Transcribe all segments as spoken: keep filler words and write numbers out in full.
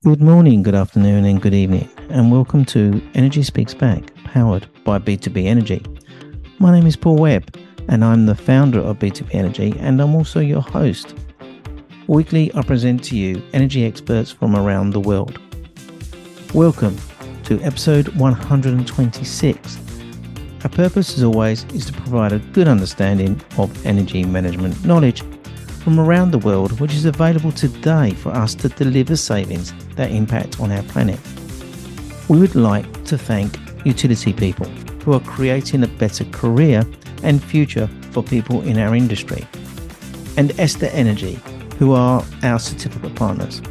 Good morning, good afternoon, and good evening, and welcome to Energy Speaks Back, powered by B two B Energy. My name is Paul Webb, and I'm the founder of B two B Energy, and I'm also your host. Weekly, I present to you energy experts from around the world. Welcome to episode one hundred twenty-six. Our purpose, as always, is to provide a good understanding of energy management knowledge from around the world, which is available today for us to deliver savings that impact on our planet. We would like to thank utility people who are creating a better career and future for people in our industry, and Esther Energy, who are our certificate partners.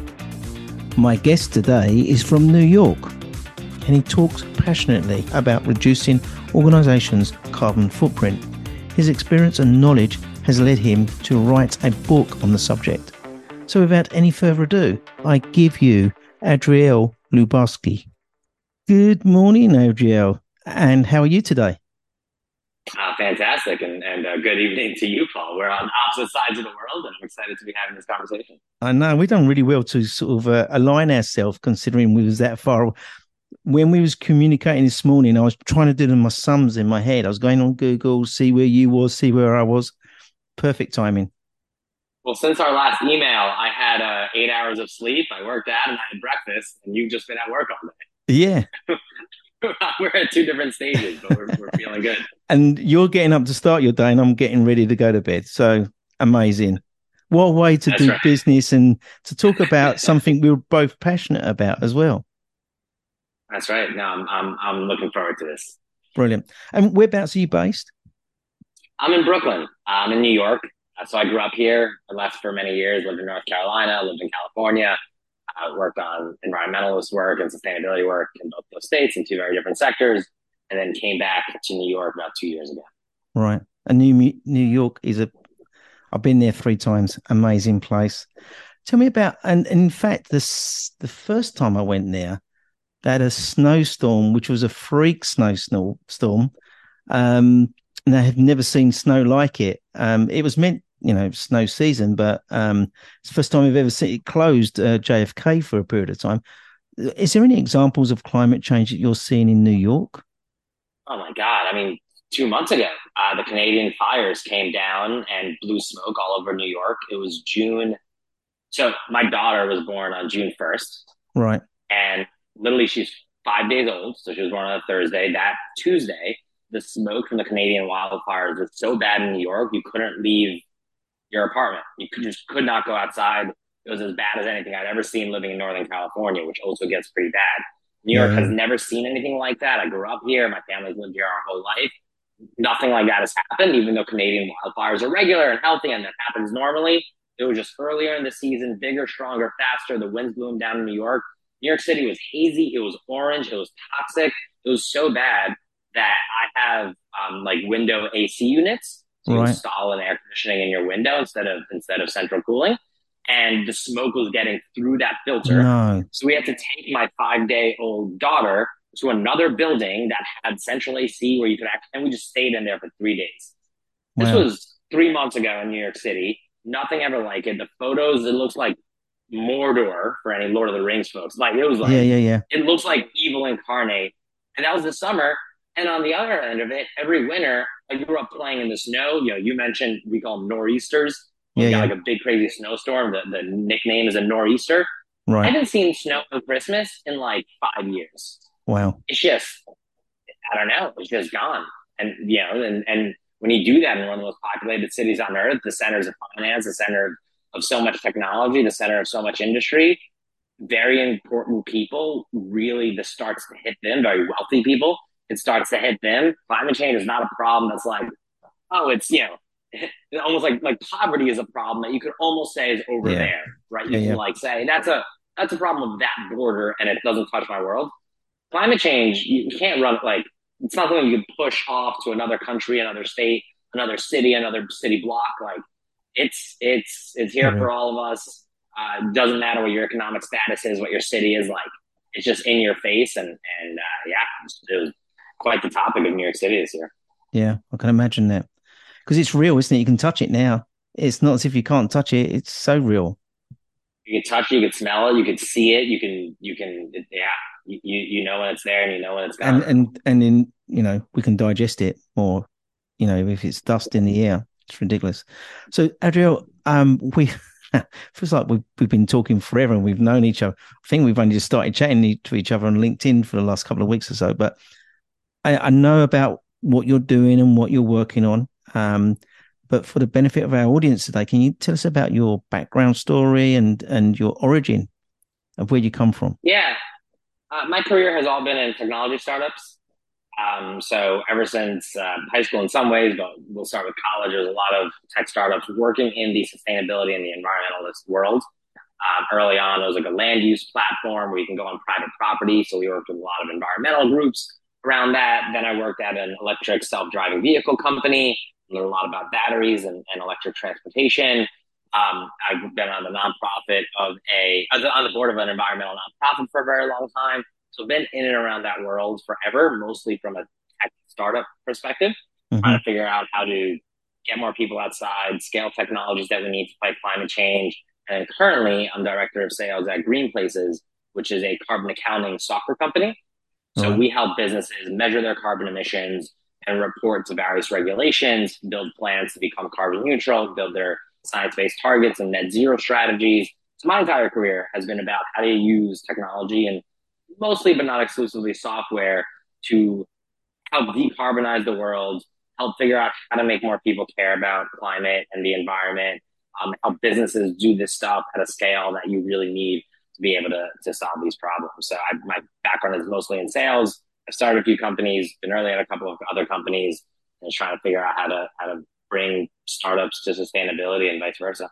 My guest today is from New York, and he talks passionately about reducing organisations' carbon footprint. His experience and knowledge has led him to write a book on the subject. So without any further ado, I give you Adriel Luboski. Good morning, Adriel. And how are you today? Uh, fantastic. And, and uh, good evening to you, Paul. We're on opposite sides of the world, and I'm excited to be having this conversation. I know we've done really well to sort of uh, align ourselves, considering we was that far. When we was communicating this morning, I was trying to do them my sums in my head. I was going on Google, see where you was, see where I was. Perfect timing. Well, since our last email, I had uh, eight hours of sleep. I worked out and I had breakfast, and you've just been at work all Yeah. day. We're at two different stages, but we're, we're feeling good. And you're getting up to start your day, and I'm getting ready to go to bed. So amazing. What a way to That's do right. business and to talk about something we we're both passionate about as well. That's right. No, I'm, I'm, I'm looking forward to this. Brilliant. And whereabouts are you based? I'm in Brooklyn. I'm in New York. Uh, so I grew up here. I left for many years, lived in North Carolina, lived in California. I worked on environmentalist work and sustainability work in both those states in two very different sectors, and then came back to New York about two years ago. Right. And New New York is a. I've been there three times. Amazing place. Tell me about. And, and in fact, this the first time I went there, they had a snowstorm, which was a freak snowstorm. Um, and I had never seen snow like it. Um, it was meant, you know, snow season, but um, it's the first time I've ever seen it closed uh, J F K for a period of time. Is there any examples of climate change that you're seeing in New York? Oh my God. I mean, two months ago, uh, the Canadian fires came down and blew smoke all over New York. It was June. So my daughter was born on June first, Right. and literally she's five days old. So she was born on a Thursday. That Tuesday, the smoke from the Canadian wildfires was so bad in New York, you couldn't leave your apartment. You could, just could not go outside. It was as bad as anything I'd ever seen living in Northern California, which also gets pretty bad. New Yeah. York has Yeah. never seen anything like that. I grew up here. My family's lived here our whole life. Nothing like that has happened, even though Canadian wildfires are regular and healthy and that happens normally. It was just earlier in the season, bigger, stronger, faster. The winds blew them down in New York. New York City was hazy. It was orange. It was toxic. It was so bad that I have um, like window A C units. So you Right. install an air conditioning in your window instead of instead of central cooling. And the smoke was getting through that filter. No. So we had to take my five day old daughter to another building that had central A C where you could act, and we just stayed in there for three days. This Wow. was three months ago in New York City. Nothing ever like it. The photos, it looks like Mordor for any Lord of the Rings folks. Like it was Yeah. like Yeah. Yeah. it looks like evil incarnate. And that was the summer. And on the other end of it, every winter, I grew up playing in the snow. You know, you mentioned we call them nor'easters. When Yeah. we got Yeah. like a big crazy snowstorm. The, the nickname is a nor'easter. I Right. haven't seen snow for Christmas in like five years. Wow. It's just, I don't know, it's just gone. And you know, and and when you do that in one of the most populated cities on earth, the centers of finance, the center of, of so much technology, the center of so much industry, very important people, really this starts to hit them, very wealthy people, it starts to hit them. Climate change is not a problem that's like, oh, it's, you know, almost like like poverty is a problem that you could almost say is over Yeah. there, right? Yeah. You can Yeah. like say that's a that's a problem of that border and it doesn't touch my world. Climate change, you can't run like it's not something you can push off to another country, another state, another city, another city block. Like it's it's it's here for Real. all of us. Uh, it doesn't matter what your economic status is, what your city is like. It's just in your face, and and uh, yeah, it was, it was quite the topic of New York City this year. Yeah. I can imagine that because it's real, isn't it? You can touch it now. It's not as if you can't touch it. It's so real. You can touch it, you can smell it, you can see it, you can you can yeah, you you know when it's there and you know when it's And gone. and and in you know we can digest it more. You know, if it's dust in the air, it's ridiculous. So, Adriel, um, we feels like we've we've been talking forever and we've known each other. I think we've only just started chatting to each other on LinkedIn for the last couple of weeks or so. But I, I know about what you're doing and what you're working on. Um, but for the benefit of our audience today, can you tell us about your background story and and your origin of where you come from? Yeah, uh, my career has all been in technology startups. Um, so ever since uh, high school in some ways, but we'll start with college. There's a lot of tech startups working in the sustainability and the environmentalist world. Um, early on, it was like a land use platform where you can go on private property. So we worked with a lot of environmental groups around that. Then I worked at an electric self-driving vehicle company, learned a lot about batteries and, and electric transportation. Um, I've been on the nonprofit of a, I was on the board of an environmental nonprofit for a very long time. So I've been in and around that world forever, mostly from a tech startup perspective, trying Hmm. to figure out how to get more people outside, scale technologies that we need to fight climate change. And currently, I'm director of sales at Green Places, which is a carbon accounting software company. So Right. we help businesses measure their carbon emissions and report to various regulations, build plans to become carbon neutral, build their science-based targets and net zero strategies. So my entire career has been about how do you use technology and mostly, but not exclusively, software to help decarbonize the world, help figure out how to make more people care about climate and the environment, um, help businesses do this stuff at a scale that you really need to be able to, to solve these problems. So I, my background is mostly in sales. I've started a few companies, been early at a couple of other companies, and just trying to figure out how to how to bring startups to sustainability and vice versa.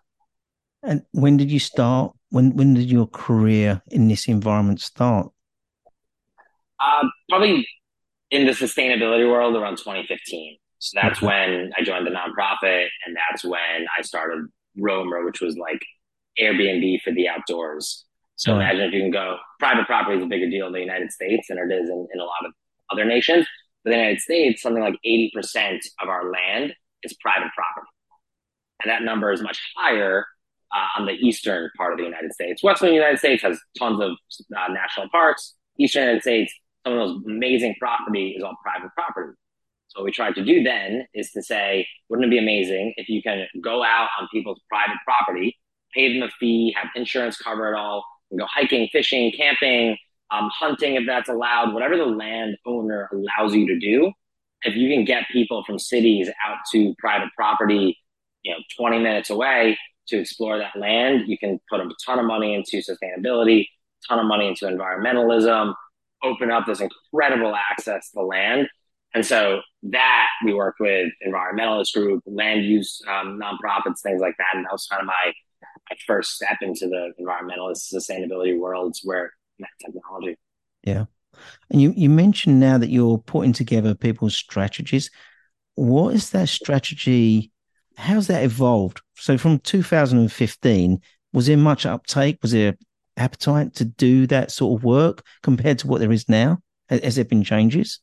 And when did you start? When when did your career in this environment start? Uh, probably in the sustainability world around twenty fifteen. So that's Right. when I joined the nonprofit, and that's when I started Roamer, which was like Airbnb for the outdoors. So Right. imagine if you can go, private property is a bigger deal in the United States than it is in, in a lot of other nations. But in the United States, something like eighty percent of our land is private property. And that number is much higher uh, on the eastern part of the United States. Western United States has tons of uh, national parks. Eastern United States, some of those amazing property is all private property. So what we tried to do then is to say, wouldn't it be amazing if you can go out on people's private property, pay them a fee, have insurance cover it all, and go hiking, fishing, camping, um, hunting if that's allowed, whatever the landowner allows you to do. If you can get people from cities out to private property, you know, twenty minutes away to explore that land, you can put a ton of money into sustainability, a ton of money into environmentalism, open up this incredible access to land. And so that we worked with environmentalist group, land use um, nonprofits, things like that. And that was kind of my, my first step into the environmentalist sustainability worlds where met technology. Yeah. And you, you mentioned now that you're putting together people's strategies. What is that strategy? How's that evolved? So from two thousand fifteen, was there much uptake? Was there appetite to do that sort of work compared to what there is now? Has there been changes?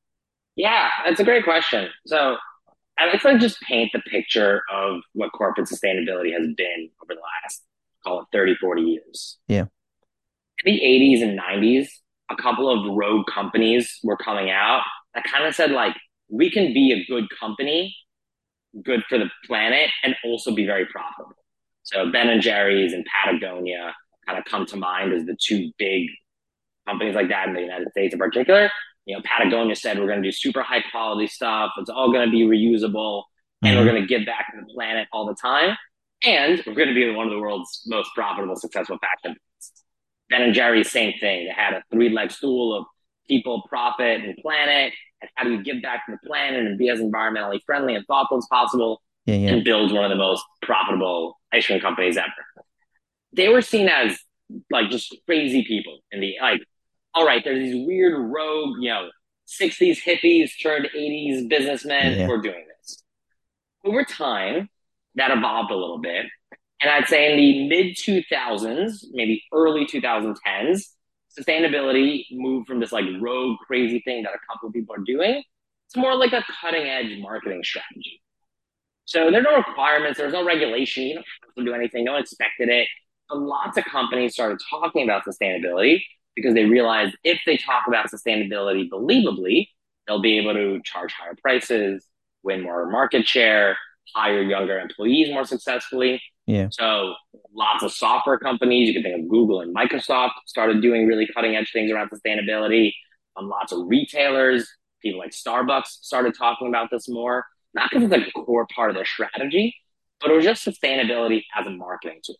Yeah, that's a great question. So I like to just paint the picture of what corporate sustainability has been over the last, call it thirty, forty years. Yeah. In the eighties and nineties, a couple of rogue companies were coming out that kind of said, like, we can be a good company, good for the planet, and also be very profitable. So Ben and Jerry's and Patagonia kind of come to mind as the two big companies like that in the United States in particular. You know, Patagonia said we're going to do super high quality stuff. It's all going to be reusable, and we're Mm-hmm. going to give back to the planet all the time. And we're going to be one of the world's most profitable, successful fashion brands. Ben and Jerry's, same thing. They had a three-leg stool of people, profit, and planet. And how do you give back to the planet and be as environmentally friendly and thoughtful as possible Yeah. Yeah. and build one of the most profitable ice cream companies ever? They were seen as like just crazy people in the like, all right, there's these weird rogue, you know, sixties hippies turned eighties businessmen who Yeah. are doing this. Over time, that evolved a little bit. And I'd say in the mid two thousands, maybe early twenty tens, sustainability moved from this like rogue, crazy thing that a couple of people are doing to more like a cutting edge marketing strategy. So there are no requirements, there's no regulation, you don't have to do anything, no one expected it. lots of companies started talking about sustainability because they realized if they talk about sustainability believably, they'll be able to charge higher prices, win more market share, hire younger employees more successfully. Yeah. So lots of software companies, you can think of Google and Microsoft, started doing really cutting edge things around sustainability. Um, lots of retailers, people like Starbucks started talking about this more, not because it's like a core part of their strategy, but it was just sustainability as a marketing tool.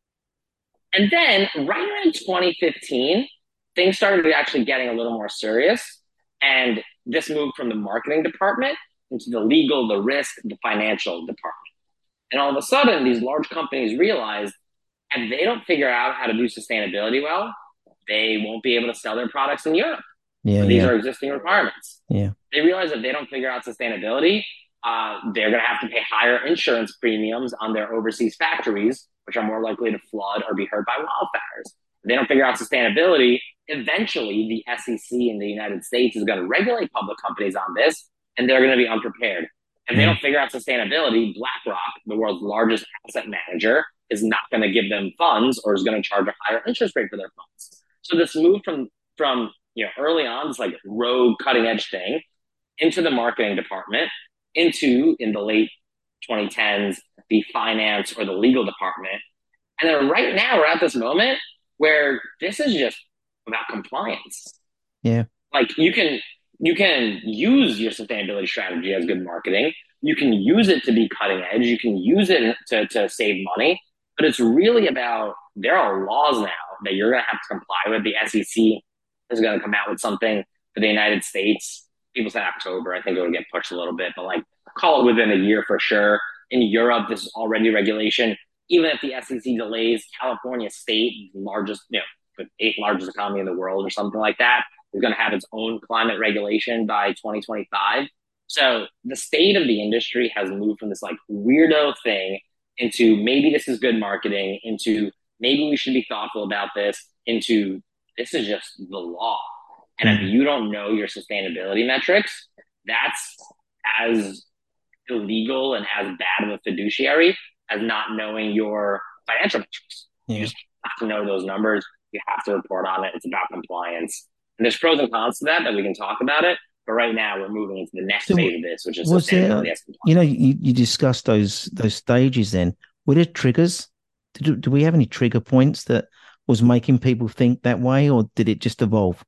And then right around twenty fifteen, things started actually getting a little more serious. And this moved from the marketing department into the legal, the risk, the financial department. And all of a sudden, these large companies realized if they don't figure out how to do sustainability well, they won't be able to sell their products in Europe. Yeah. So these Yeah. are existing requirements. Yeah. They realize if they don't figure out sustainability, uh, they're going to have to pay higher insurance premiums on their overseas factories, which are more likely to flood or be hurt by wildfires. If they don't figure out sustainability, eventually the S E C in the United States is going to regulate public companies on this, and they're going to be unprepared. If they don't figure out sustainability, BlackRock, the world's largest asset manager, is not going to give them funds or is going to charge a higher interest rate for their funds. So this move from from you know early on, this like rogue cutting edge thing, into the marketing department, into in the late twenty tens the finance or the legal department, and then right now we're at this moment where this is just about compliance. Yeah. Like you can you can use your sustainability strategy as good marketing. You can use it to be cutting edge. You can use it to, to save money. But it's really about, there are laws now that you're going to have to comply with. The S E C is going to come out with something for the United States. People said October. I think it will get pushed a little bit, but like call it within a year for sure. In Europe, this is already regulation. Even if the S E C delays, California state, largest, you know, the eighth largest economy in the world or something like that, is going to have its own climate regulation by twenty twenty-five. So the state of the industry has moved from this like weirdo thing into maybe this is good marketing, into maybe we should be thoughtful about this, into this is just the law. And mm-hmm. if you don't know your sustainability metrics, that's as illegal and as bad of a fiduciary as not knowing your financial metrics. Yeah. You just have to know those numbers. You have to report on it. It's about compliance. And there's pros and cons to that that we can talk about it. But right now we're moving into the next so phase of this, which is sustainability. There, you know, you, you discussed those those stages then. Were there triggers? Did, do we have any trigger points that was making people think that way, or did it just evolve?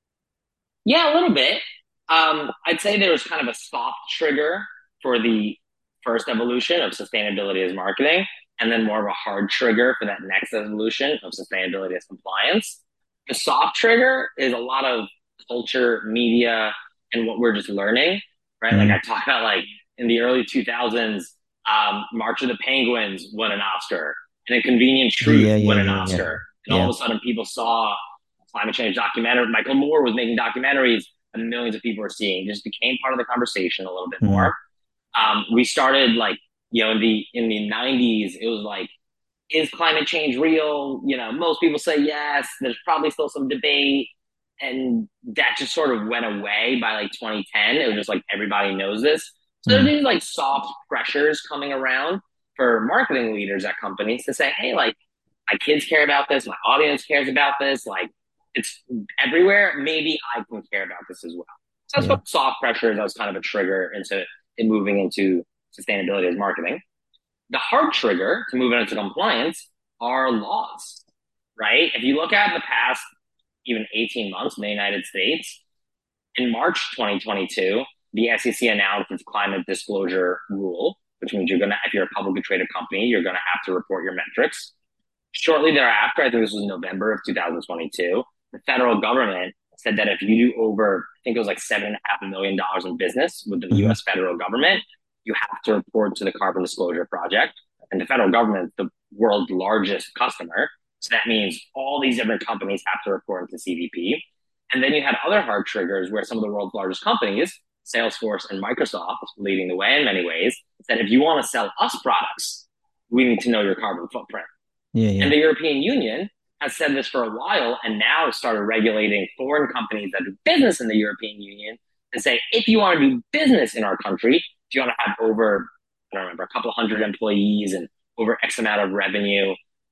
Yeah, a little bit. Um, I'd say there was kind of a soft trigger for the first evolution of sustainability as marketing, and then more of a hard trigger for that next evolution of sustainability as compliance. The soft trigger is a lot of culture, media, and what we're just learning, right? Mm-hmm. Like I talked about, like in the early two thousands, um, March of the Penguins won an Oscar, and Inconvenient Truth yeah, yeah, won an yeah, Oscar. Yeah. And all yeah. of a sudden people saw climate change documentary. Michael Moore was making documentaries, and millions of people were seeing. It just became part of the conversation a little bit mm-hmm. more. Um, we started like, you know, in the in the nineties, it was like, is climate change real? You know, most people say yes. There's probably still some debate. And that just sort of went away by like twenty ten. It was just like, everybody knows this. So mm-hmm. there's these like soft pressures coming around for marketing leaders at companies to say, hey, like my kids care about this. My audience cares about this. Like it's everywhere. Maybe I can care about this as well. So that's yeah. what soft pressures, that was kind of a trigger into in moving into sustainability as marketing. The hard trigger to move into compliance are laws, right? If you look at the past even eighteen months in the United States, in March twenty twenty-two, the S E C announced its climate disclosure rule, which means you're going to, if you're a publicly traded company, you're going to have to report your metrics. Shortly thereafter, I think this was November of two thousand twenty-two, the federal government said that if you do over, I think it was like seven and a half million dollars in business with the mm-hmm. U S federal government, you have to report to the Carbon Disclosure Project. And the federal government, the world's largest customer. So that means all these different companies have to report into C D P. And then you had other hard triggers where some of the world's largest companies, Salesforce and Microsoft, leading the way in many ways, said if you want to sell us products, we need to know your carbon footprint. Yeah, yeah. And the European Union has said this for a while, and now started regulating foreign companies that do business in the European Union to say, if you want to do business in our country, if you want to have over, I don't remember, a couple hundred employees and over X amount of revenue,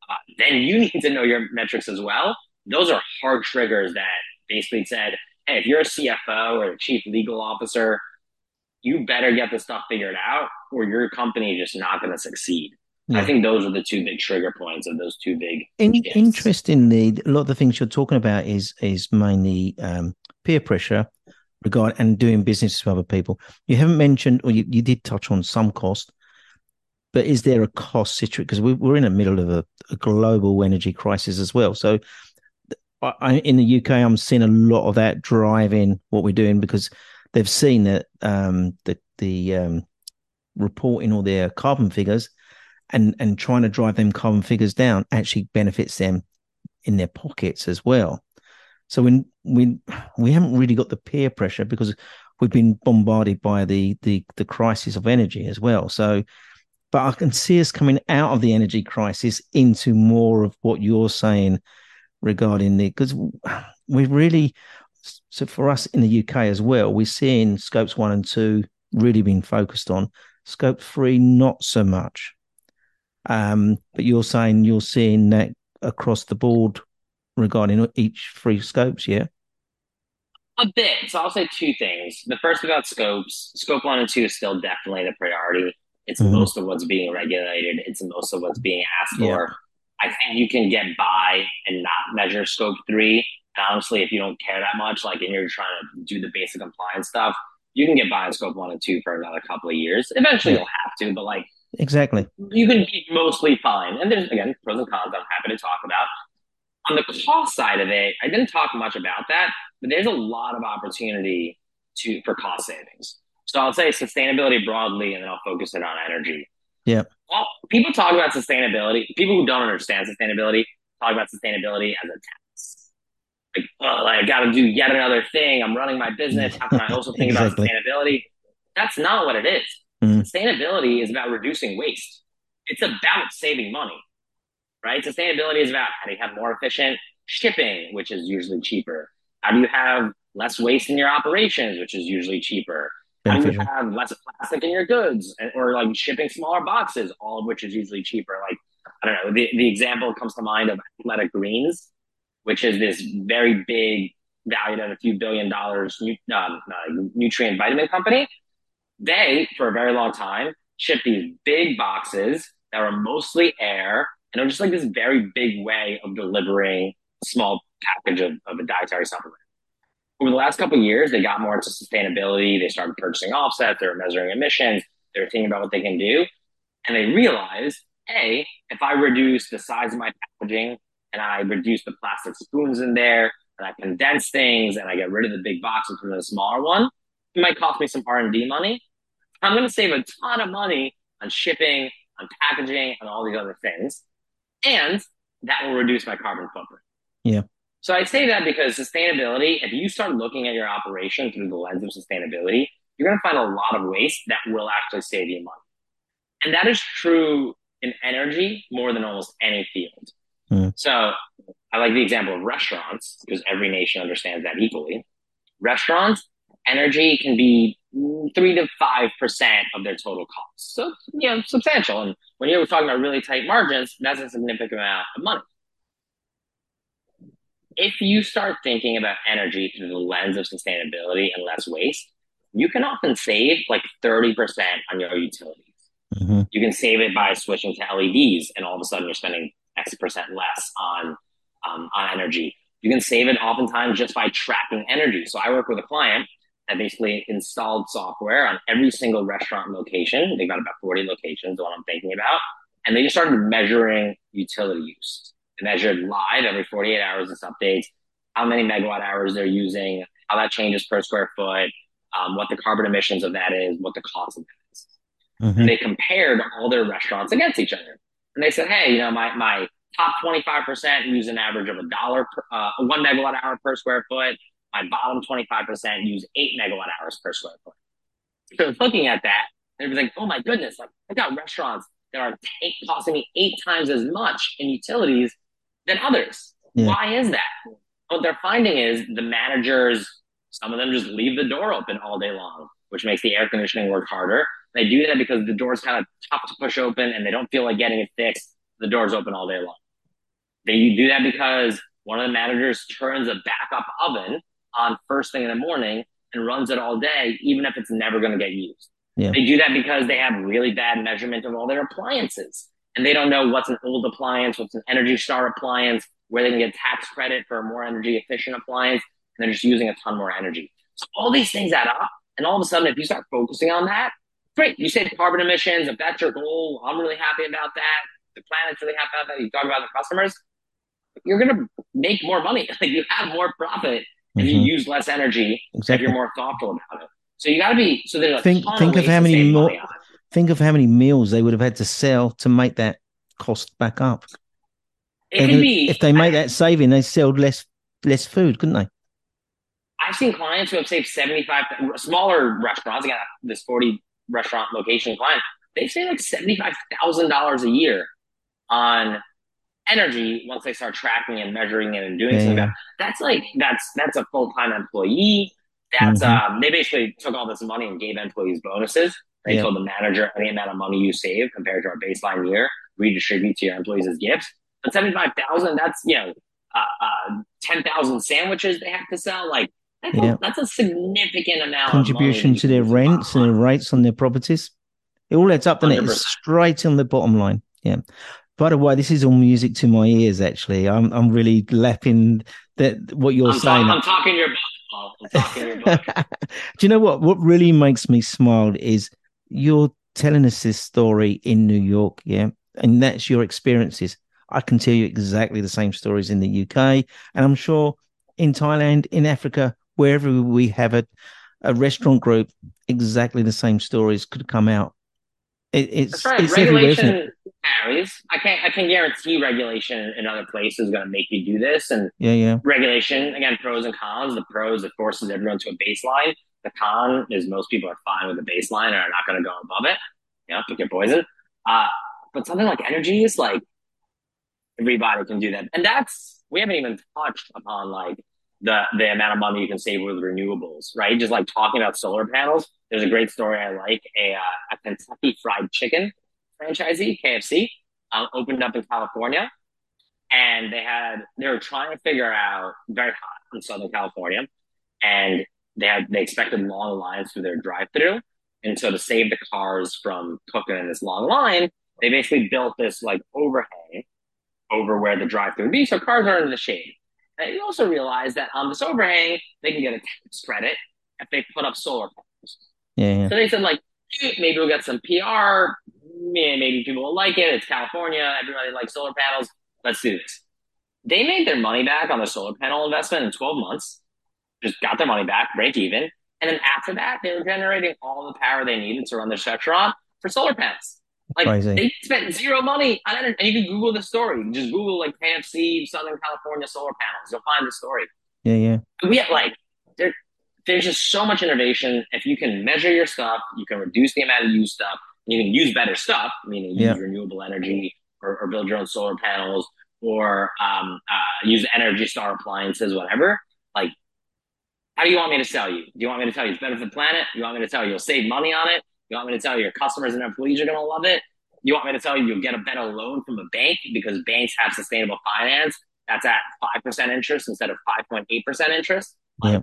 Uh, then you need to know your metrics as well. Those are hard triggers that basically said, hey, if you're a C F O or a chief legal officer, you better get the stuff figured out or your company is just not going to succeed. I Yeah. think those are the two big trigger points of those two big In, shifts. interestingly, a lot of the things you're talking about is is mainly um, peer pressure regard and doing business with other people. You haven't mentioned, or you, you did touch on some cost, but is there a cost situation? Because we, we're in the middle of a, a global energy crisis as well. So I, in the U K, I'm seeing a lot of that driving what we're doing because they've seen that um, the the um, reporting all their carbon figures and and trying to drive them carbon figures down actually benefits them in their pockets as well. So when we we haven't really got the peer pressure because we've been bombarded by the the the crisis of energy as well. So, but I can see us coming out of the energy crisis into more of what you're saying regarding the because we really so for us in the U K as well, we're seeing scopes one and two really being focused on scope three, not so much. Um, but you're saying you're seeing that across the board regarding each three scopes, yeah? A bit. So I'll say two things. The first about scopes. Scope one and two is still definitely the priority. It's Mm-hmm. most of what's being regulated. It's most of what's being asked Yeah, for. I think you can get by and not measure scope three. And honestly, if you don't care that much, like, and you're trying to do the basic compliance stuff, you can get by on scope one and two for another couple of years. Eventually yeah, you'll have to, but like, exactly. you can be mostly fine. And there's, again, pros and cons I'm happy to talk about. On the cost side of it, I didn't talk much about that, but there's a lot of opportunity to for cost savings. So I'll say sustainability broadly, and then I'll focus it on energy. Yeah, Well, people talk about sustainability. People who don't understand sustainability talk about sustainability as a tax. Like, oh, like, I got to do yet another thing. I'm running my business. How can I also think about exactly. sustainability? That's not what it is. Mm, Sustainability is about reducing waste. It's about saving money, right? Sustainability is about how do you have more efficient shipping, which is usually cheaper? How do you have less waste in your operations, which is usually cheaper? How do you beneficial. have less plastic in your goods, or like shipping smaller boxes, all of which is usually cheaper? Like, I don't know, the, the example comes to mind of Athletic Greens, which is this very big, valued at a few billion dollars, um, uh, nutrient vitamin company. They, for a very long time, shipped these big boxes that were mostly air, and it was just like this very big way of delivering a small package of, of a dietary supplement. Over the last couple of years, they got more into sustainability. They started purchasing offsets. They were measuring emissions. They were thinking about what they can do. And they realized, hey, if I reduce the size of my packaging and I reduce the plastic spoons in there and I condense things and I get rid of the big boxes from the smaller one, it might cost me some R and D money. I'm going to save a ton of money on shipping, on packaging, and all these other things. And that will reduce my carbon footprint. Yeah, So I say that because sustainability, if you start looking at your operation through the lens of sustainability, you're going to find a lot of waste that will actually save you money. And that is true in energy more than almost any field. mm, So I like the example of restaurants because every nation understands that equally. Restaurants, energy can be three to five percent of their total costs. So, you know, substantial. And when you're talking about really tight margins, that's a significant amount of money. If you start thinking about energy through the lens of sustainability and less waste, you can often save like thirty percent on your utilities. mm-hmm. You can save it by switching to L E Ds, and all of a sudden you're spending X percent less on um, on energy. You can save it oftentimes just by tracking energy. So I work with a client that basically installed software on every single restaurant location. They've got about forty locations, the one I'm thinking about. And they just started measuring utility use. They measured live every forty-eight hours, this updates, how many megawatt hours they're using, how that changes per square foot, um, what the carbon emissions of that is, what the cost of that is. Mm-hmm. And they compared all their restaurants against each other. And they said, hey, you know, my, my top twenty-five percent use an average of a dollar, per, uh, one megawatt hour per square foot. My bottom twenty-five percent use eight megawatt hours per square foot. So looking at that, they were like, oh my goodness, like I got restaurants that are t- costing me eight times as much in utilities than others. Yeah, Why is that? What they're finding is the managers, some of them just leave the door open all day long, which makes the air conditioning work harder. They do that because the door's kind of tough to push open and they don't feel like getting it fixed. The door's open all day long. They do that because one of the managers turns a backup oven on first thing in the morning and runs it all day, even if it's never going to get used. Yeah. They do that because they have really bad measurement of all their appliances. And they don't know what's an old appliance, what's an Energy Star appliance, where they can get tax credit for a more energy efficient appliance. And they're just using a ton more energy. So all these things add up. And all of a sudden, if you start focusing on that, great. You save carbon emissions. If that's your goal, I'm really happy about that. The planet's really happy about that. You talk about the customers, you're going to make more money. Like you have more profit if mm-hmm. you use less energy, exactly. if you're more thoughtful about it. So you got to be, so there's a think, ton think of, of how many more, think of how many meals they would have had to sell to make that cost back up. It could gonna, be, if they make that saving, they sell less, less food, couldn't they? I've seen clients who have saved seventy-five, smaller restaurants, I got this forty restaurant location client, they save like seventy-five thousand dollars a year on energy once they start tracking and measuring it and doing yeah, something yeah. about it. That's like, that's, that's a full-time employee. That's, mm-hmm. um, they basically took all this money and gave employees bonuses. They yep. told the manager any amount of money you save compared to our baseline year, redistribute to your employees as gifts. But seventy-five thousand, that's, you know, uh, uh, ten thousand sandwiches they have to sell. Like, that's, yep. a, that's a significant amount contribution of to their rents and their rates on their properties. It all adds up, doesn't it? It's straight on the bottom line. Yeah. By the way, this is all music to my ears, actually. I'm I'm really lapping that what you're I'm saying. Ta- I'm talking your book, Paul. I'm talking your book. Do you know what? What really makes me smile is you're telling us this story in New York, yeah? And that's your experiences. I can tell you exactly the same stories in the U K, and I'm sure in Thailand, in Africa, wherever we have a, a restaurant group, exactly the same stories could come out. It, it's That's right. it's Regulation varies. I can't I can guarantee regulation in other places is going to make you do this. And yeah, yeah. regulation, again, pros and cons. The pros, it forces everyone to a baseline. The con is most people are fine with the baseline and are not going to go above it. You know, pick your poison. Uh, but something like energy is like everybody can do that, and that's we haven't even touched upon like the the amount of money you can save with renewables, right? Just like talking about solar panels. There's a great story I like. A uh, a Kentucky Fried Chicken franchisee, K F C, um, opened up in California, and they had they were trying to figure out very hot in Southern California, and they had they expected long lines through their drive-through, and so to save the cars from cooking in this long line, they basically built this like overhang over where the drive-through would be, so cars are in the shade. And you also realize that on this overhang, they can get a tax credit if they put up solar panels. Yeah, yeah. So they said, like, maybe we'll get some P R. Maybe people will like it. It's California. Everybody likes solar panels. Let's do this. They made their money back on the solar panel investment in twelve months. Just got their money back, break even. And then after that, they were generating all the power they needed to run their restaurant for solar panels. Like, Crazy. They spent zero money on energy. And you can Google the story. Just Google, like, K F C, Southern California solar panels. You'll find the story. Yeah, yeah. We have, like, there, there's just so much innovation. If you can measure your stuff, you can reduce the amount of used stuff, and you can use better stuff, meaning use yeah. renewable energy or, or build your own solar panels or um, uh, use Energy Star appliances, whatever. Like, how do you want me to sell you? Do you want me to tell you it's better for the planet? You want me to tell you you'll save money on it? You want me to tell you your customers and employees are going to love it? You want me to tell you you'll get a better loan from a bank because banks have sustainable finance that's at five percent interest instead of five point eight percent interest? Yeah.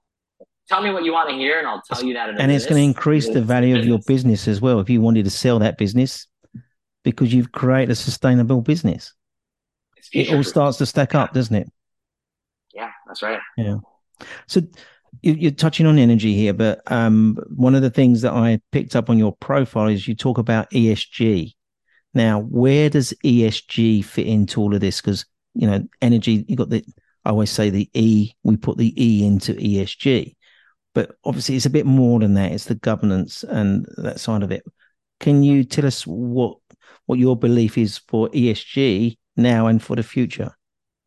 Tell me what you want to hear, and I'll tell you that. In a and it's going to increase the value of your business as well if you wanted to sell that business because you've created a sustainable business. It all starts to stack up, doesn't it? Yeah, that's right. Yeah. So you're touching on energy here, but um, one of the things that I picked up on your profile is you talk about E S G. Now, where does E S G fit into all of this? Because, you know, energy, you got the, I always say the E, we put the E into E S G, but obviously it's a bit more than that. It's the governance and that side of it. Can you tell us what what your belief is for E S G now and for the future?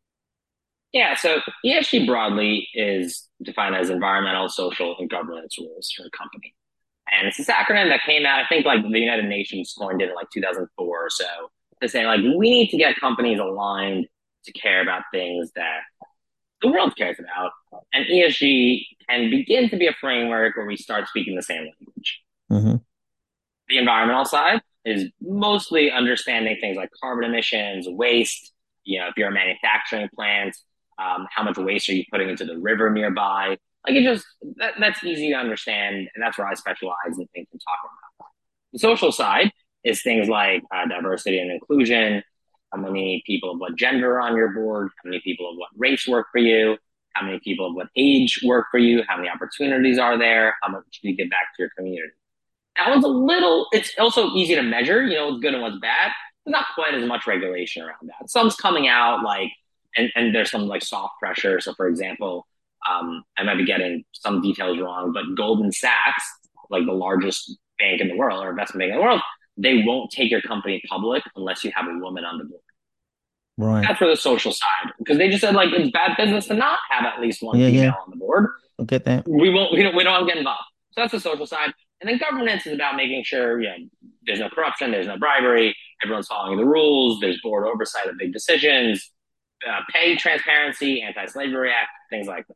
Yeah, so E S G broadly is defined as environmental, social, and governance rules for a company. And it's this acronym that came out, I think like the United Nations coined it in like two thousand four or so, to say like, we need to get companies aligned to care about things that the world cares about. And E S G can begin to be a framework where we start speaking the same language. Mm-hmm. The environmental side is mostly understanding things like carbon emissions, waste, You know, if you're a manufacturing plant, um, how much waste are you putting into the river nearby? Like it just that, that's easy to understand, and that's where I specialize in thinking and talking about. The social side is things like uh, diversity and inclusion. How many people of what gender are on your board? How many people of what race work for you? How many people of what age work for you? How many opportunities are there? How much do you give back to your community? That one's a little, it's also easy to measure, you know, what's good and what's bad. There's not quite as much regulation around that. Some's coming out like, and, and there's some like soft pressure. So for example, um, I might be getting some details wrong, but Goldman Sachs, like the largest bank in the world or investment bank in the world, they won't take your company public unless you have a woman on the board. Right. That's for the social side, because they just said like it's bad business to not have at least one yeah, female yeah. on the board. I get that. We won't. We don't. We don't get involved. So that's the social side, and then governance is about making sure, yeah, there's no corruption, there's no bribery, everyone's following the rules, there's board oversight of big decisions, uh, pay transparency, Anti-Slavery Act, things like that.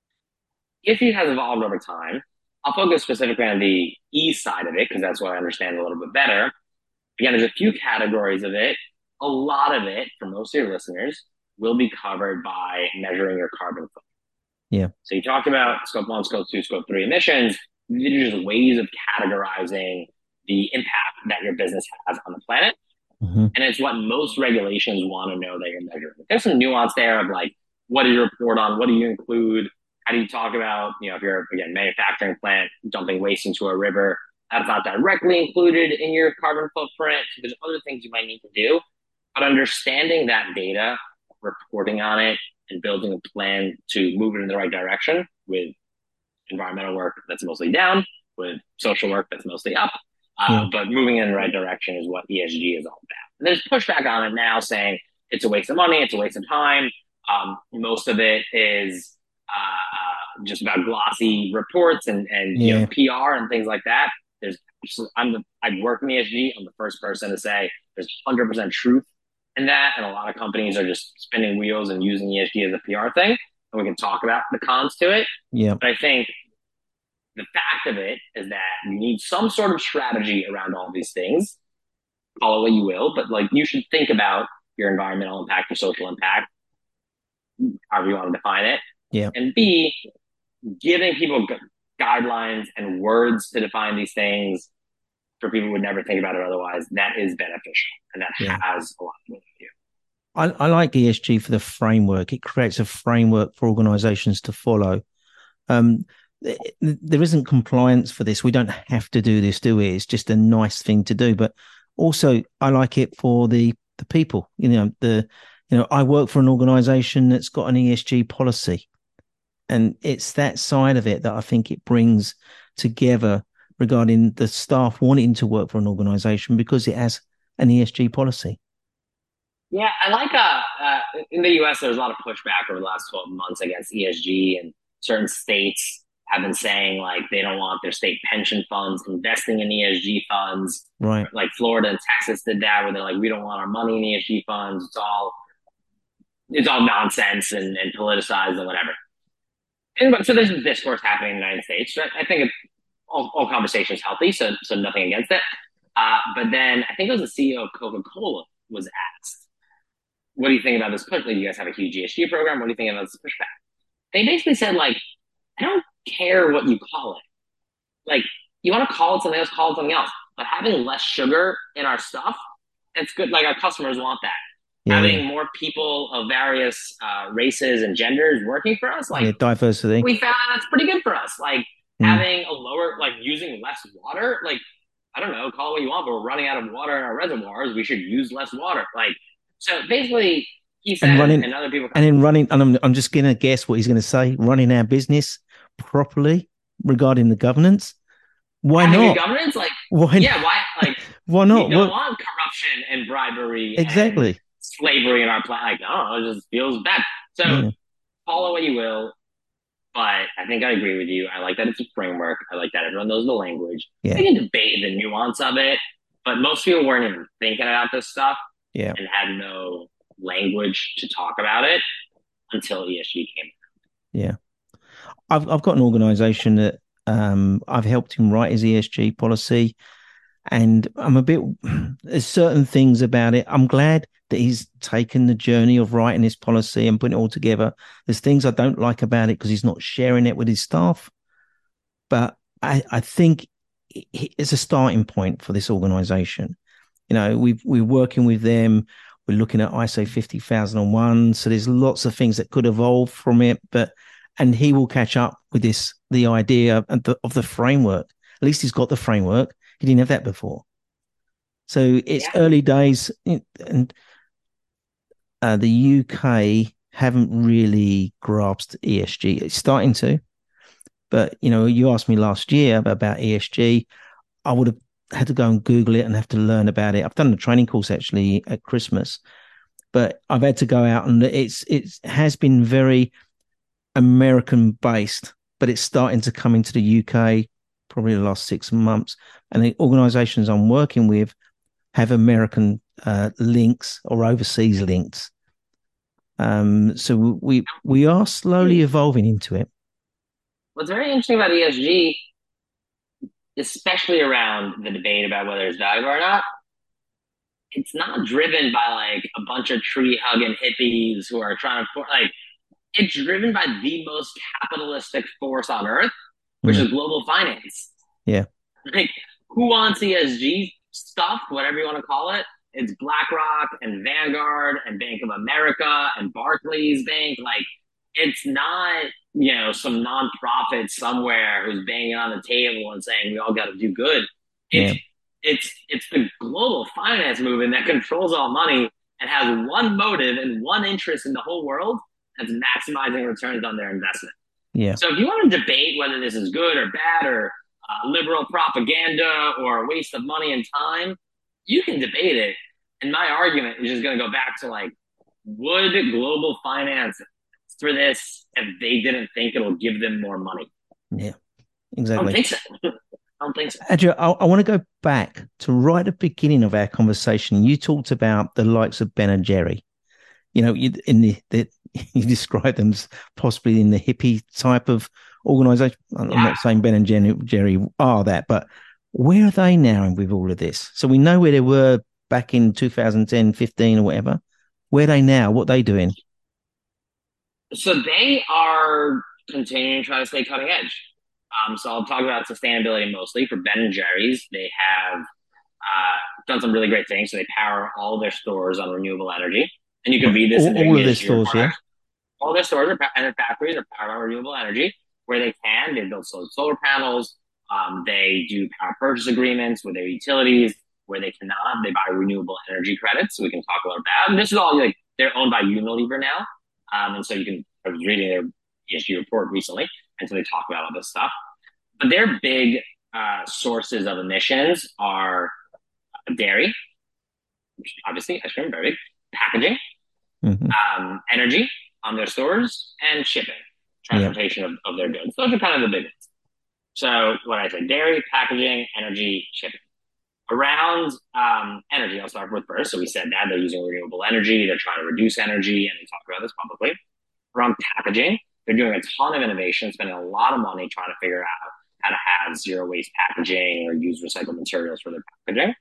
E S G has evolved over time. I'll focus specifically on the E side of it because that's what I understand a little bit better. Again, there's a few categories of it. A lot of it, for most of your listeners, will be covered by measuring your carbon footprint. Yeah. So you talked about scope one, scope two, scope three emissions. These are just ways of categorizing the impact that your business has on the planet. Mm-hmm. And it's what most regulations want to know that you're measuring. There's some nuance there of like, what do you report on? What do you include? How do you talk about, you know, if you're, again, manufacturing plant, dumping waste into a river, that's not directly included in your carbon footprint. So there's other things you might need to do. But understanding that data, reporting on it, and building a plan to move it in the right direction with environmental work that's mostly down, with social work that's mostly up, uh, yeah. but moving in the right direction is what E S G is all about. And there's pushback on it now saying it's a waste of money, it's a waste of time. Um, most of it is uh, just about glossy reports and, and yeah. you know, P R and things like that. There's, I'm the, I work in E S G. I'm the first person to say there's one hundred percent truth in that. And a lot of companies are just spinning wheels and using E S G as a P R thing. And we can talk about the cons to it. Yeah. But I think the fact of it is that you need some sort of strategy around all these things. Call it what you will, but like you should think about your environmental impact, your social impact, however you want to define it. Yeah. And B, giving people gu- guidelines and words to define these things for people who would never think about it otherwise, that is beneficial. And that yeah. has a lot to do. I, I like E S G for the framework. It creates a framework for organizations to follow. Um, there isn't compliance for this. We don't have to do this, do we? It's just a nice thing to do. But also, I like it for the, the people. You know, the you know, I work for an organization that's got an E S G policy. And it's that side of it that I think it brings together regarding the staff wanting to work for an organization because it has an E S G policy. Yeah, I like uh, uh in the U S, there's a lot of pushback over the last twelve months against E S G, and certain states have been saying like they don't want their state pension funds investing in E S G funds. Right. Like Florida and Texas did that, where they're like, we don't want our money in E S G funds. It's all it's all nonsense and, and politicized and whatever. And so there's a discourse happening in the United States. So I think it's, all, all conversation is healthy, so so nothing against it. Uh, but then I think it was the C E O of Coca-Cola was asked, what do you think about this push? Like, you guys have a huge E S G program. What do you think about this pushback? They basically said, like, I don't care what you call it. Like, you want to call it something else, call it something else. But having less sugar in our stuff, it's good. Like, our customers want that. Yeah. Having more people of various uh, races and genders working for us, like yeah, diversity, we found that's pretty good for us. Like mm. having a lower, like using less water, like, I don't know, call it what you want, but we're running out of water in our reservoirs. We should use less water. Like, so basically, he said, and, running, and other people, and in running, and I'm, I'm just going to guess what he's going to say, running our business properly regarding the governance. Why Having not? Governance, like, why yeah, not? why, like, why not? You don't what? want corruption and bribery, exactly, and slavery in our planet. Like, I don't know, it just feels bad. So, yeah. Follow what you will. But I think I agree with you. I like that it's a framework. I like that everyone knows the language. Yeah. We can debate the nuance of it, but most people weren't even thinking about this stuff yeah. and had no language to talk about it until E S G came out. Yeah. I've I've got an organization that um, I've helped him write his E S G policy, and I'm a bit, there's certain things about it. I'm glad that he's taken the journey of writing this policy and putting it all together. There's things I don't like about it because he's not sharing it with his staff. But I, I think it's a starting point for this organization. You know, we've, we're working with them. We're looking at I S O fifty thousand one. So there's lots of things that could evolve from it. But, and he will catch up with this, the idea of the, of the framework. At least he's got the framework. He didn't have that before. So it's yeah. early days, and uh, the U K haven't really grasped E S G. It's starting to. But, you know, you asked me last year about E S G. I would have had to go and Google it and have to learn about it. I've done a training course actually at Christmas, but I've had to go out, and it's it has been very American based, but it's starting to come into the U K probably the last six months. And the organizations I'm working with have American uh, links or overseas links. Um, so we we are slowly evolving into it. What's very interesting about E S G, especially around the debate about whether it's valuable or not, it's not driven by like a bunch of tree hugging hippies who are trying to, like, it's driven by the most capitalistic force on earth, which mm. is global finance. Yeah. Like, who wants E S G stuff, whatever you want to call it? It's BlackRock and Vanguard and Bank of America and Barclays Bank. Like, it's not, you know, some nonprofit somewhere who's banging on the table and saying we all got to do good. It's, yeah. it's, it's the global finance movement that controls all money and has one motive and one interest in the whole world. That's maximizing returns on their investment. Yeah. So if you want to debate whether this is good or bad or uh, liberal propaganda or a waste of money and time, you can debate it. And my argument is just going to go back to, like, would global finance for this if they didn't think it'll give them more money? Yeah, exactly. I don't think so. I don't think so. Andrew, I, I want to go back to right at the beginning of our conversation. You talked about the likes of Ben and Jerry. You know, you, in the, the you described them as possibly in the hippie type of organization. I'm yeah. not saying Ben and Jerry, Jerry are that, but where are they now with all of this? So we know where they were back in two thousand ten, fifteen or whatever. Where are they now? What are they doing? So they are continuing to try to stay cutting edge. Um, so I'll talk about sustainability mostly. For Ben and Jerry's, they have uh, done some really great things. So they power all their stores on renewable energy. And you can read this all, in their all of their stores, yeah. All their stores are, and their factories are powered on renewable energy. Where they can, they build solar panels. Um, they do power purchase agreements with their utilities. Where they cannot, they buy renewable energy credits. So we can talk about that. And this is all, like, they're owned by Unilever now. Um, and so you can, I was reading their E S G report recently, and so they talk about all this stuff. But their big uh, sources of emissions are dairy, which obviously ice cream, very big, packaging, mm-hmm. um, energy on their stores, and shipping, transportation yeah. of, of their goods. Those are kind of the big ones. So what I said, dairy, packaging, energy, shipping. Around um, energy, I'll start with first. So we said that they're using renewable energy. They're trying to reduce energy, and they talk about this publicly. Around packaging, they're doing a ton of innovation, spending a lot of money trying to figure out how to have zero waste packaging or use recycled materials for their packaging.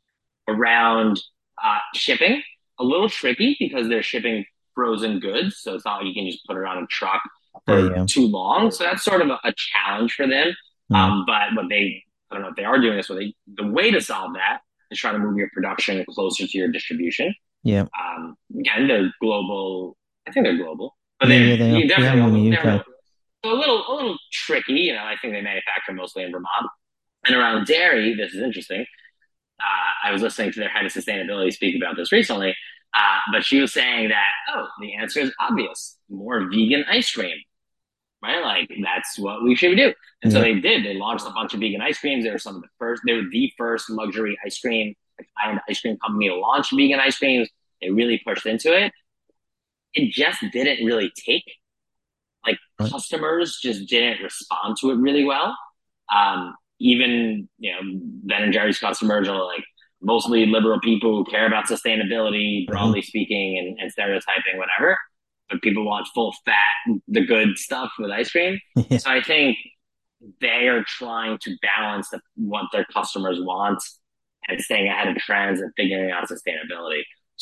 Around uh, shipping, a little tricky because they're shipping frozen goods. So it's not like you can just put it on a truck for yeah. too long. So that's sort of a, a challenge for them. Mm. Um, but what they I don't know if they are doing this, but they, the way to solve that is trying to move your production closer to your distribution. Yeah. Um, again, they're global. I think they're global, but yeah, they're, yeah, they are. definitely yeah, in the U K. So a little, a little tricky. You know, I think they manufacture mostly in Vermont. And around dairy, this is interesting. Uh, I was listening to their head of sustainability speak about this recently, uh, but she was saying that, oh, the answer is obvious: more vegan ice cream. Right? Like, that's what we should do. And yeah. so they did. They launched a bunch of vegan ice creams. They were some of the first, they were the first luxury ice cream, like high-end ice cream company to launch vegan ice creams. They really pushed into it. It just didn't really take. Like, right. customers just didn't respond to it really well. Um, even, you know, Ben and Jerry's customers are like mostly liberal people who care about sustainability, broadly mm-hmm. speaking, and, and stereotyping, whatever. But people want full fat, the good stuff with ice cream. Yeah. So I think they are trying to balance the, what their customers want and staying ahead of trends and figuring out sustainability.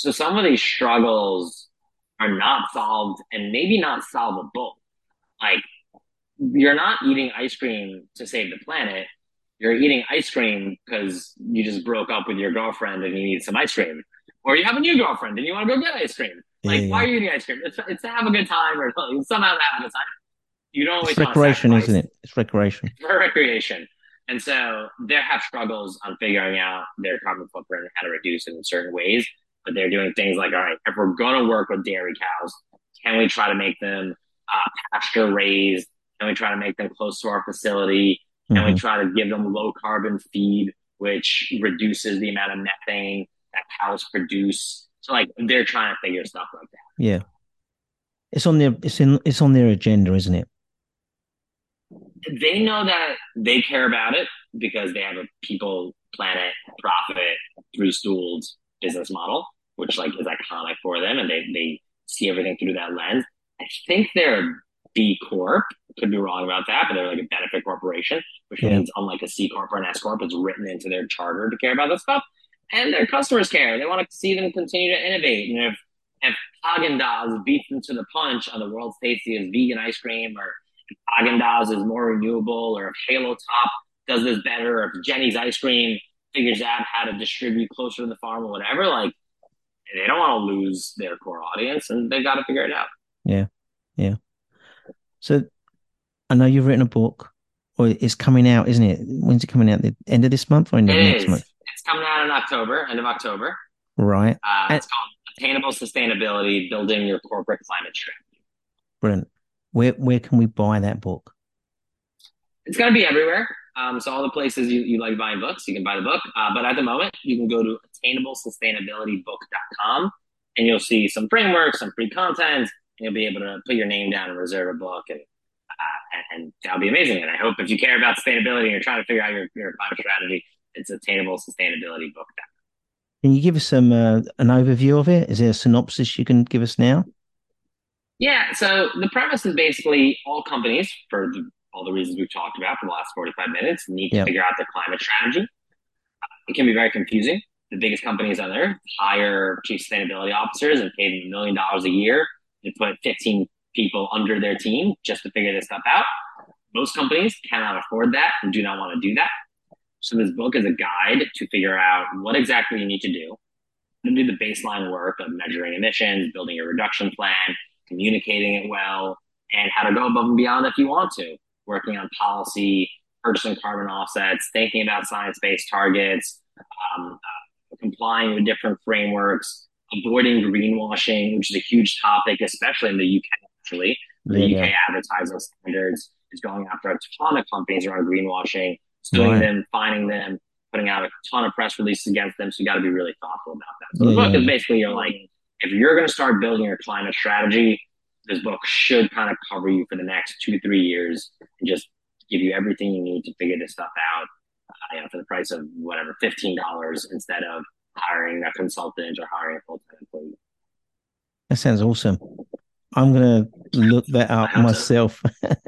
So some of these struggles are not solved and maybe not solvable. Like you're not eating ice cream to save the planet. You're eating ice cream because you just broke up with your girlfriend and you need some ice cream. Or you have a new girlfriend and you want to go get ice cream. Yeah, Like, why yeah. are you eating ice cream? It's, it's to have a good time or somehow to have a good time. You don't It's always want to recreation, isn't sacrifice it? It's recreation. for recreation. And so they have struggles on figuring out their carbon footprint and how to reduce it in certain ways. But they're doing things like, all right, if we're going to work with dairy cows, can we try to make them uh, pasture raised? Can we try to make them close to our facility? Can we Hmm. try to give them low carbon feed, which reduces the amount of methane that cows produce? So like they're trying to figure stuff like that. Yeah. It's on their it's in it's on their agenda, isn't it? They know that they care about it because they have a people, planet, profit, three stooled business model, which like is iconic for them, and they they see everything through that lens. I think they're B Corp. Could be wrong about that, but they're like a benefit corporation, which Yeah. means unlike a C Corp or an S Corp, it's written into their charter to care about this stuff. And their customers care. They want to see them continue to innovate. And if if Haagen Dazs beats them to the punch on the world's tastiest vegan ice cream, or Haagen Dazs is more renewable, or if Halo Top does this better, or if Jenny's ice cream figures out how to distribute closer to the farm or whatever, like they don't want to lose their core audience and they've got to figure it out. Yeah. Yeah. So I know you've written a book, or it's coming out, isn't it? When's it coming out? The end of this month or end of It next is. month? It's coming out in October, end of October. Right. Uh, And it's called Attainable Sustainability: Building Your Corporate Climate Strategy. brilliant. Where where can we buy that book? It's going to be everywhere. Um, so all the places you, you like buying books, you can buy the book. Uh, but at the moment, you can go to attainable sustainability book dot com and you'll see some frameworks, some free content, and you'll be able to put your name down and reserve a book, and uh, and, and that'll be amazing. And I hope if you care about sustainability and you're trying to figure out your, your climate strategy, it's attainable sustainability book dot com. Can you give us some uh, an overview of it? Is there a synopsis you can give us now? Yeah, so the premise is basically all companies, for the, all the reasons we've talked about for the last forty-five minutes, need to Yeah. figure out their climate strategy. It can be very confusing. The biggest companies on there hire chief sustainability officers and pay them a million dollars a year to put fifteen people under their team just to figure this stuff out. Most companies cannot afford that and do not want to do that. So this book is a guide to figure out what exactly you need to do, to do the baseline work of measuring emissions, building a reduction plan, communicating it well, and how to go above and beyond if you want to, working on policy, purchasing carbon offsets, thinking about science-based targets, um, uh, complying with different frameworks, avoiding greenwashing, which is a huge topic, especially in the U K, actually. The Yeah. Yeah. U K advertising standards is going after a ton of companies around greenwashing, suing Right. them, fining them, putting out a ton of press releases against them. So you got to be really thoughtful about that. So Yeah. the book Yeah. is basically you're like, if you're going to start building your climate strategy, this book should kind of cover you for the next two, three years and just give you everything you need to figure this stuff out, uh, you know, for the price of whatever, fifteen dollars instead of hiring a consultant or hiring a full-time employee. That sounds awesome. I'm gonna look that I up hope so. myself.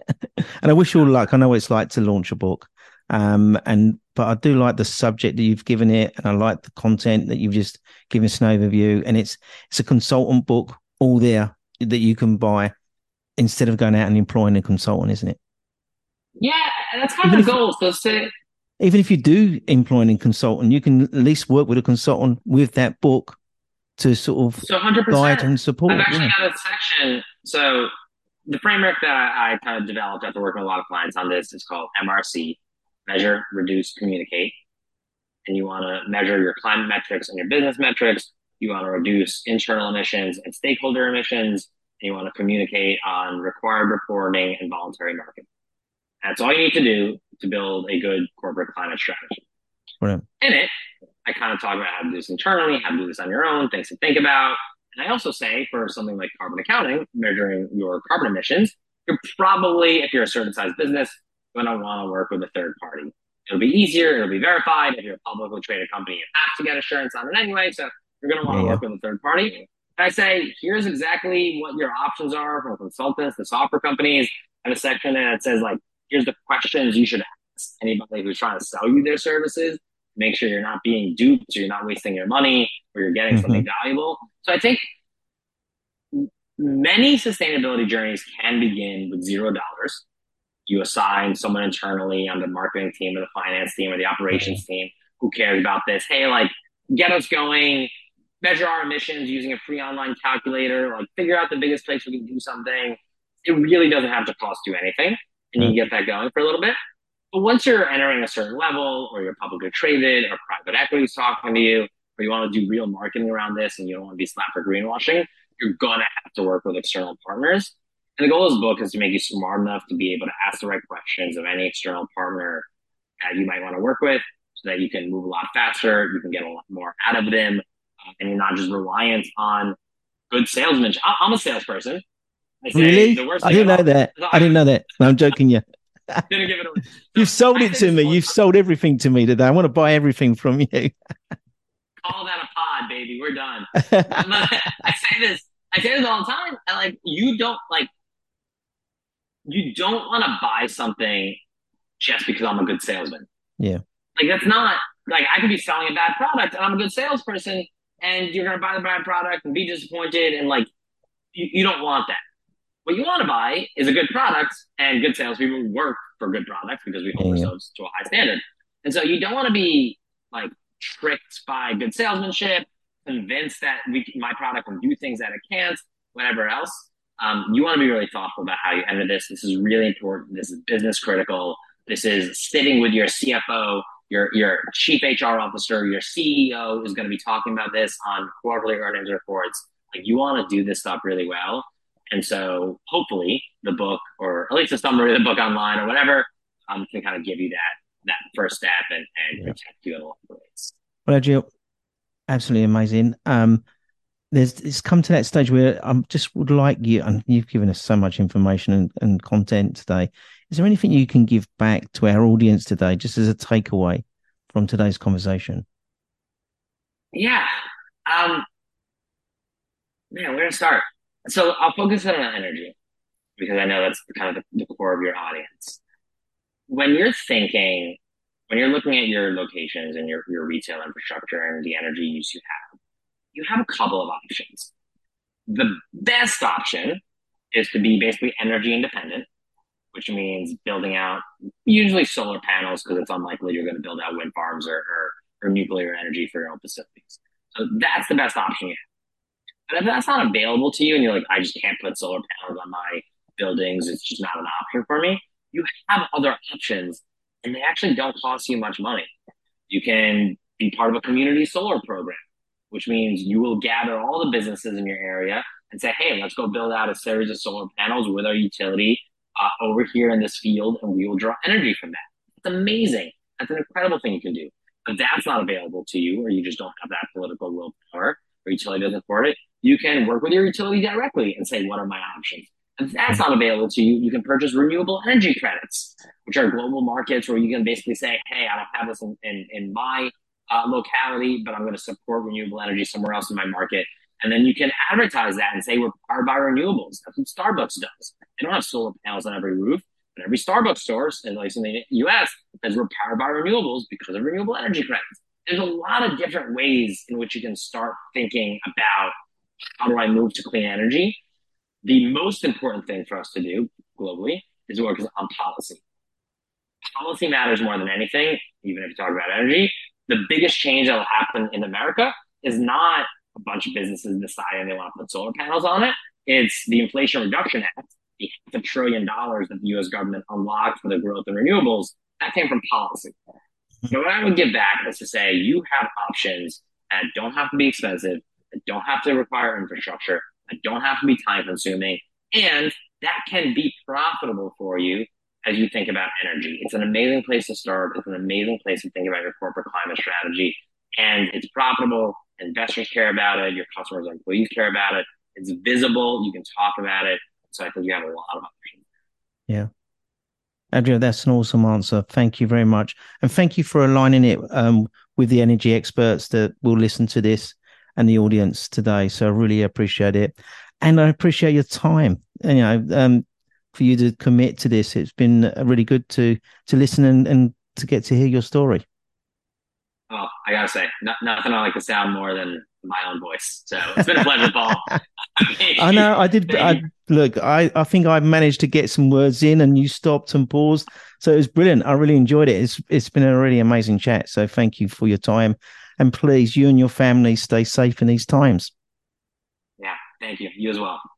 And I wish you all luck. I know what it's like to launch a book. Um, and but I do like the subject that you've given it, and I like the content that you've just given us an overview. And it's it's a consultant book, all there that you can buy instead of going out and employing a consultant, isn't it? Yeah, that's kind Even of the if goal. So say, even if you do employ a consultant, you can at least work with a consultant with that book to sort of so one hundred guide percent. and support. I've actually Yeah. got a section. So the framework that I, I kind of developed after working with a lot of clients on this is called M R C, measure, reduce, communicate. And you want to measure your climate metrics and your business metrics. You want to reduce internal emissions and stakeholder emissions. And you want to communicate on required reporting and voluntary marketing. That's all you need to do to build a good corporate climate strategy. Brilliant. In it, I kind of talk about how to do this internally, how to do this on your own, things to think about. And I also say for something like carbon accounting, measuring your carbon emissions, you're probably, if you're a certain size business, going to want to work with a third party. It'll be easier. It'll be verified. If you're a publicly traded company, you have to get assurance on it anyway. So you're going to want Yeah. to Yeah. work with a third party. And I say, here's exactly what your options are from consultants to software companies. I have a section that says, like, here's the questions you should ask anybody who's trying to sell you their services. make sure you're not being duped, or you're not wasting your money, or you're getting Mm-hmm. something valuable. So I think many sustainability journeys can begin with zero dollars. You assign someone internally on the marketing team or the finance team or the operations team who cares about this. Hey, like, get us going, measure our emissions using a free online calculator, like figure out the biggest place we can do something. It really doesn't have to cost you anything, and you can get that going for a little bit. But once you're entering a certain level, or you're publicly traded, or private equity is talking to you, or you want to do real marketing around this and you don't want to be slapped for greenwashing, you're going to have to work with external partners. And the goal of this book is to make you smart enough to be able to ask the right questions of any external partner that you might want to work with, so that you can move a lot faster, you can get a lot more out of them, uh, and you're not just reliant on good salesmanship. I'm a salesperson. I say Really? the worst I thing didn't know about, that. I, I didn't know that. No, I'm joking you. Didn't give it away. You've So sold I it say to me. this You've all- sold everything to me today. I want to buy everything from you. Call that a pod, baby. We're done. I say this. I say this all the time. And like, you don't like, you don't want to buy something just because I'm a good salesman. Yeah. Like, that's not, like, I could be selling a bad product and I'm a good salesperson, and you're going to buy the bad product and be disappointed. And like, you, you don't want that. What you want to buy is a good product, and good salespeople work for good products because we hold Yeah, yeah. ourselves to a high standard. And so you don't want to be like tricked by good salesmanship, convinced that we, my product can do things that it can't, whatever else. Um, you want to be really thoughtful about how you enter this. This is really important. This is business critical. This is sitting with your C F O, your your chief H R officer, your C E O is going to be talking about this on quarterly earnings reports. Like, you want to do this stuff really well. And so hopefully the book, or at least a summary of the book online or whatever, um, can kind of give you that that first step and, and Yeah. protect you in a lot of ways. Well, Jill, absolutely amazing. Um, there's it's come to that stage where I just would like you, and you've given us so much information and, and content today. Is there anything you can give back to our audience today, just as a takeaway from today's conversation? Yeah. Um, man, where to start? So I'll focus in on energy, because I know that's kind of the, the core of your audience. When you're thinking, when you're looking at your locations and your, your retail infrastructure and the energy use you have, you have a couple of options. The best option is to be basically energy independent, which means building out usually solar panels, because it's unlikely you're going to build out wind farms or, or, or nuclear energy for your own facilities. So that's the best option you have. But if that's not available to you and you're like, I just can't put solar panels on my buildings, it's just not an option for me, you have other options, and they actually don't cost you much money. You can be part of a community solar program, which means you will gather all the businesses in your area and say, hey, let's go build out a series of solar panels with our utility uh, over here in this field, and we will draw energy from that. It's amazing. That's an incredible thing you can do. But that's not available to you, or you just don't have that political willpower, or utility doesn't afford it. You can work with your utility directly and say, what are my options? If that's not available to you, you can purchase renewable energy credits, which are global markets where you can basically say, hey, I don't have this in, in, in my uh, locality, but I'm going to support renewable energy somewhere else in my market. And then you can advertise that and say, we're powered by renewables. That's what Starbucks does. They don't have solar panels on every roof, but every Starbucks store, at least in the U S, says we're powered by renewables because of renewable energy credits. There's a lot of different ways in which you can start thinking about, how do I move to clean energy? The most important thing for us to do globally is work on policy. Policy matters more than anything, even if you talk about energy. The biggest change that will happen in America is not a bunch of businesses deciding they want to put solar panels on it. It's the Inflation Reduction Act, the half a trillion dollars that the U S government unlocked for the growth in renewables. That came from policy. So what I would give back is to say, you have options that don't have to be expensive, that don't have to require infrastructure, that don't have to be time consuming, and that can be profitable for you as you think about energy. It's an amazing place to start. It's an amazing place to think about your corporate climate strategy. And it's profitable. Investors care about it. Your customers and employees care about it. It's visible. You can talk about it. So I think you have a lot of options. Yeah. Adrian, that's an awesome answer. Thank you very much. And thank you for aligning it um, with the energy experts that will listen to this and the audience today. So I really appreciate it. And I appreciate your time, you know, um, for you to commit to this. It's been really good to to listen and, and to get to hear your story. Well, I gotta say, no, nothing I like the sound more than my own voice. So it's been a pleasure, Paul. I know I did. Thank I you. look. I I think I managed to get some words in, and you stopped and paused. So it was brilliant. I really enjoyed it. It's it's been a really amazing chat. So thank you for your time, and please, you and your family stay safe in these times. Yeah, thank you. You as well.